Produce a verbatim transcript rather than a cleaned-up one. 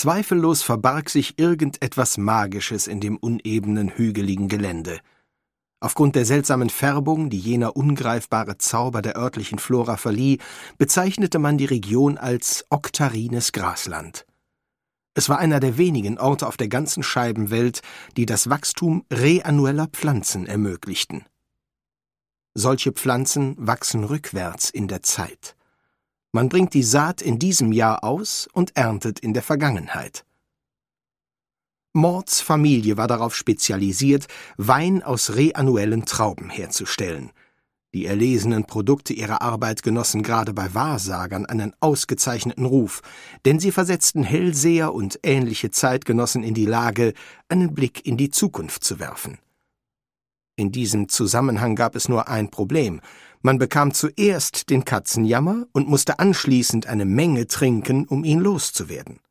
Zweifellos verbarg sich irgendetwas Magisches in dem unebenen, hügeligen Gelände. Aufgrund der seltsamen Färbung, die jener ungreifbare Zauber der örtlichen Flora verlieh, bezeichnete man die Region als oktarines Grasland. Es war einer der wenigen Orte auf der ganzen Scheibenwelt, die das Wachstum reannueller Pflanzen ermöglichten. Solche Pflanzen wachsen rückwärts in der Zeit. Man bringt die Saat in diesem Jahr aus und erntet in der Vergangenheit. Mauds Familie war darauf spezialisiert, Wein aus reannuellen Trauben herzustellen. Die erlesenen Produkte ihrer Arbeit genossen gerade bei Wahrsagern einen ausgezeichneten Ruf, denn sie versetzten Hellseher und ähnliche Zeitgenossen in die Lage, einen Blick in die Zukunft zu werfen. In diesem Zusammenhang gab es nur ein Problem. Man bekam zuerst den Katzenjammer und musste anschließend eine Menge trinken, um ihn loszuwerden.